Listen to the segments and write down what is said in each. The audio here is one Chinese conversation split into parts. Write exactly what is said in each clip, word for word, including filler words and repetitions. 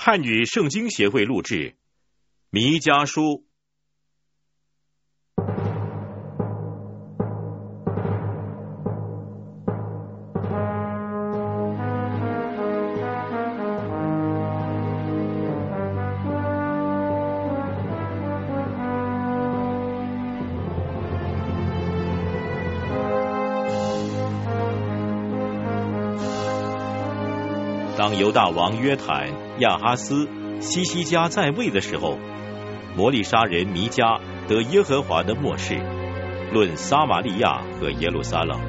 汉语圣经协会录制，弥迦书。当犹大王约坦、亚哈斯、西西家在位的时候，摩利沙人弥迦得耶和华的默示，论撒玛利亚和耶路撒冷。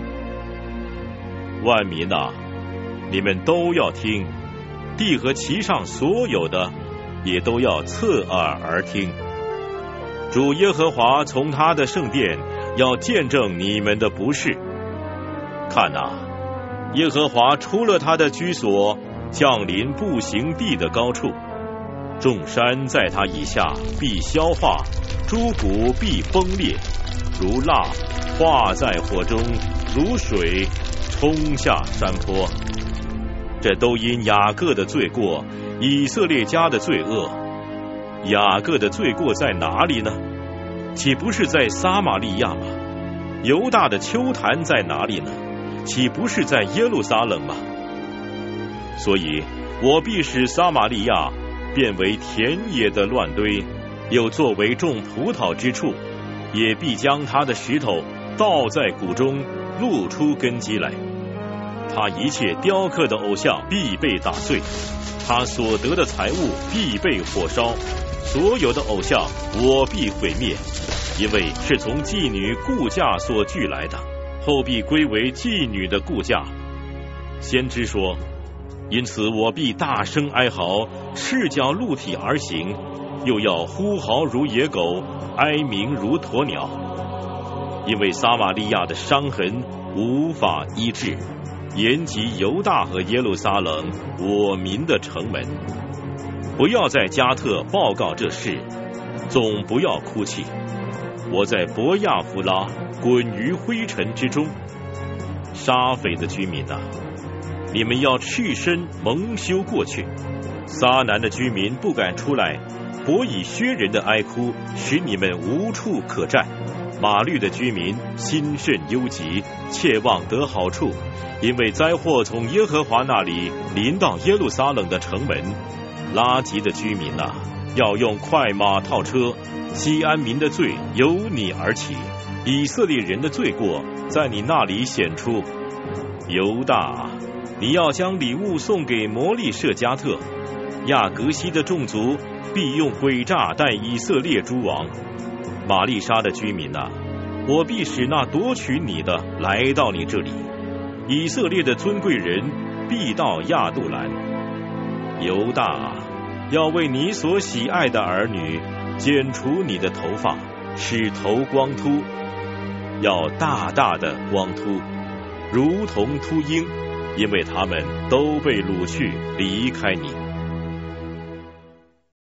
万民啊，你们都要听，地和其上所有的也都要侧耳而听。主耶和华从他的圣殿要见证你们的不是。看啊，耶和华出了他的居所，降临步行地的高处，众山在他以下必消化，诸谷必崩裂，如蜡化在火中，如水冲下山坡。这都因雅各的罪过，以色列家的罪恶。雅各的罪过在哪里呢？岂不是在撒玛利亚吗？犹大的丘坛在哪里呢？岂不是在耶路撒冷吗？所以我必使撒玛利亚变为田野的乱堆，又作为种葡萄之处，也必将他的石头倒在谷中，露出根基来。他一切雕刻的偶像必被打碎，他所得的财物必被火烧，所有的偶像我必毁灭，因为是从妓女雇价所聚来的，后必归为妓女的雇价。先知说，因此我必大声哀嚎，赤脚露体而行，又要呼嚎如野狗，哀鸣如鸵鸟。因为撒玛利亚的伤痕无法医治，延及犹大和耶路撒冷我民的城门。不要在加特报告这事，总不要哭泣。我在伯亚弗拉滚于灰尘之中。沙斐的居民啊，你们要赤身蒙羞过去。撒南的居民不敢出来，伯以薛人的哀哭使你们无处可站。马律的居民心甚忧急，切望得好处，因为灾祸从耶和华那里临到耶路撒冷的城门。拉吉的居民啊，要用快马套车。西安民的罪由你而起，以色列人的罪过在你那里显出。犹大，你要将礼物送给摩利舍加特。亚革西的众族必用诡诈待以色列诸王。玛丽莎的居民啊，我必使那夺取你的来到你这里。以色列的尊贵人必到亚杜兰。犹大啊，要为你所喜爱的儿女剪除你的头发，使头光秃，要大大的光秃，如同秃鹰，因为他们都被掳去离开你。